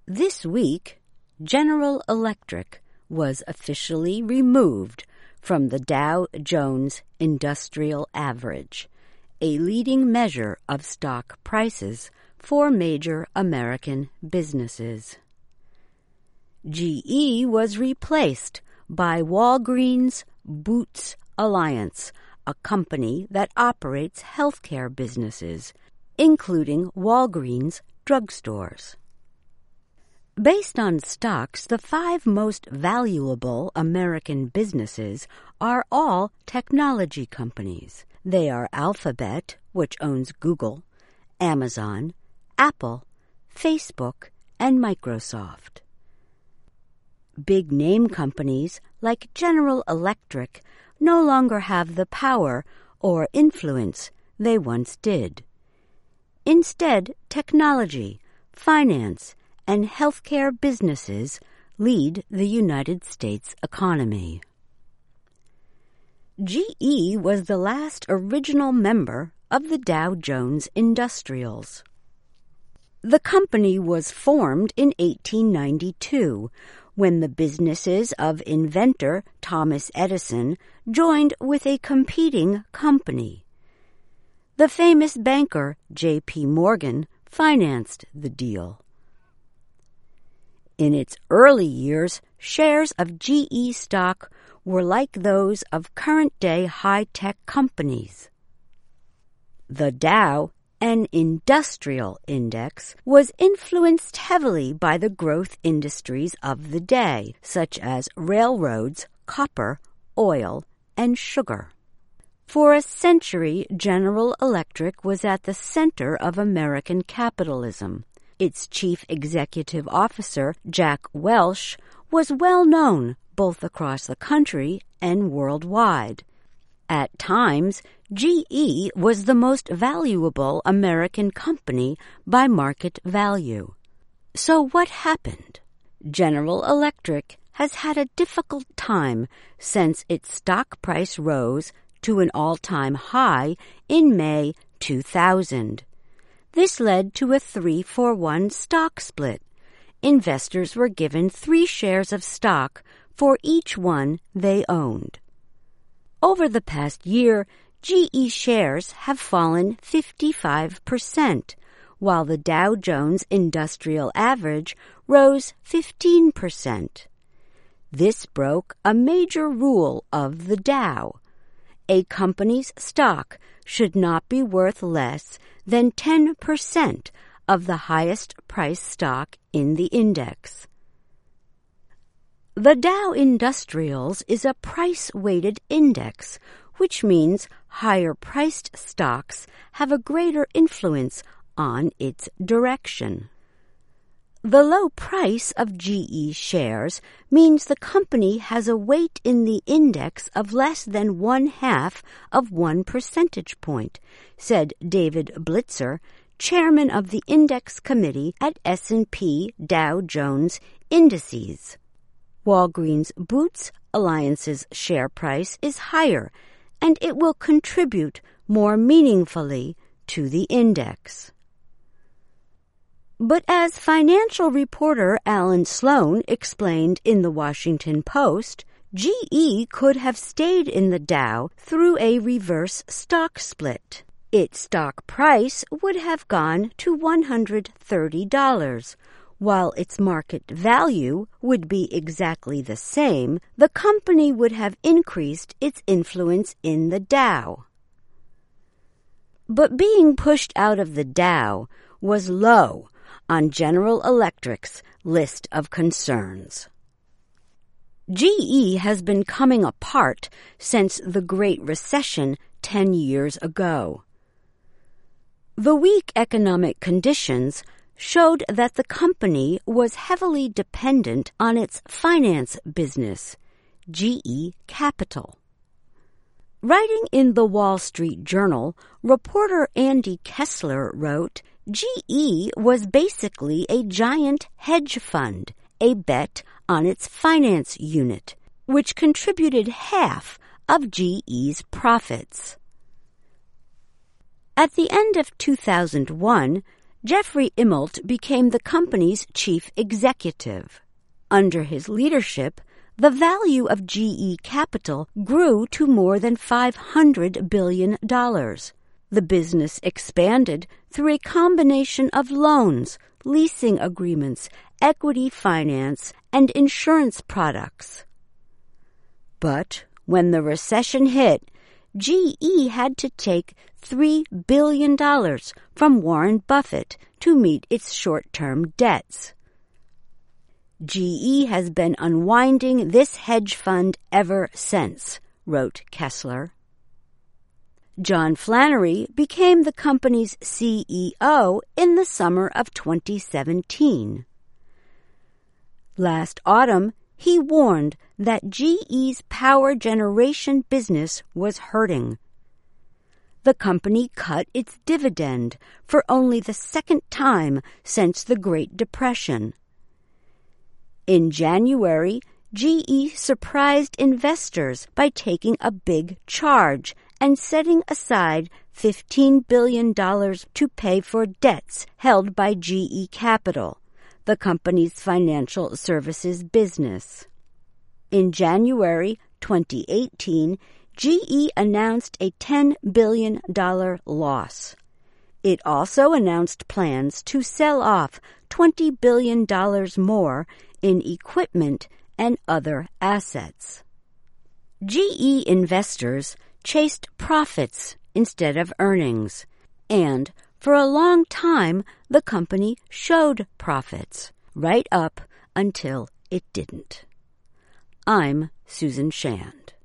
This week, General Electric was officially removed from the Dow Jones Industrial Average, a leading measure of stock prices for major American businesses. GE was replaced by Walgreens Boots Alliance, a company that operates healthcare businesses, including Walgreens drugstores. Based on stocks, the 5 most valuable American businesses are all technology companies. They are Alphabet, which owns Google, Amazon, Apple, Facebook, and Microsoft. Big name companies like General Electric no longer have the power or influence they once did. Instead, technology, finance, and healthcare businesses lead the United States economy. GE was the last original member of the Dow Jones Industrials. The company was formed in 1892 when the businesses of inventor Thomas Edison joined with a competing company. The famous banker J.P. Morgan financed the deal. In its early years, shares of GE stock were like those of current-day high-tech companies. The Dow, an industrial index, was influenced heavily by the growth industries of the day, such as railroads, copper, oil, and sugar. For a century, General Electric was at the center of American capitalism. Its chief executive officer, Jack Welch, was well known both across the country and worldwide. At times, GE was the most valuable American company by market value. So what happened? General Electric has had a difficult time since its stock price rose to an all-time high in May 2000. This led to a 3-for-1 stock split. Investors were given 3 shares of stock for each one they owned. Over the past year, GE shares have fallen 55%, while the Dow Jones Industrial Average rose 15%. This broke a major rule of the Dow. A company's stock should not be worth less than 10% of the highest price stock in the index. The Dow Industrials is a price-weighted index, which means higher-priced stocks have a greater influence on its direction. The low price of GE shares means the company has a weight in the index of less than 1/2 of 1 percentage point, said David Blitzer, chairman of the index committee at S&P Dow Jones Indices. Walgreens Boots Alliance's share price is higher, and it will contribute more meaningfully to the index. But as financial reporter Alan Sloan explained in the Washington Post, GE could have stayed in the Dow through a reverse stock split. Its stock price would have gone to $130. While its market value would be exactly the same, the company would have increased its influence in the Dow. But being pushed out of the Dow was low on General Electric's list of concerns. GE has been coming apart since the Great Recession 10 years ago. The weak economic conditions showed that the company was heavily dependent on its finance business, GE Capital. Writing in the Wall Street Journal, reporter Andy Kessler wrote, GE was basically a giant hedge fund, a bet on its finance unit, which contributed half of GE's profits. At the end of 2001, Jeffrey Immelt became the company's chief executive. Under his leadership, the value of GE Capital grew to more than $500 billion. The business expanded through a combination of loans, leasing agreements, equity finance, and insurance products. But when the recession hit, GE had to take $3 billion from Warren Buffett to meet its short-term debts. GE has been unwinding this hedge fund ever since, wrote Kessler. John Flannery became the company's CEO in the summer of 2017. Last autumn, he warned that GE's power generation business was hurting. The company cut its dividend for only the second time since the Great Depression. In January, GE surprised investors by taking a big charge and setting aside $15 billion to pay for debts held by GE Capital, the company's financial services business. In January 2018, GE announced a $10 billion loss. It also announced plans to sell off $20 billion more in equipment and other assets. GE investors chased profits instead of earnings, and for a long time the company showed profits, right up until it didn't. I'm Susan Shand.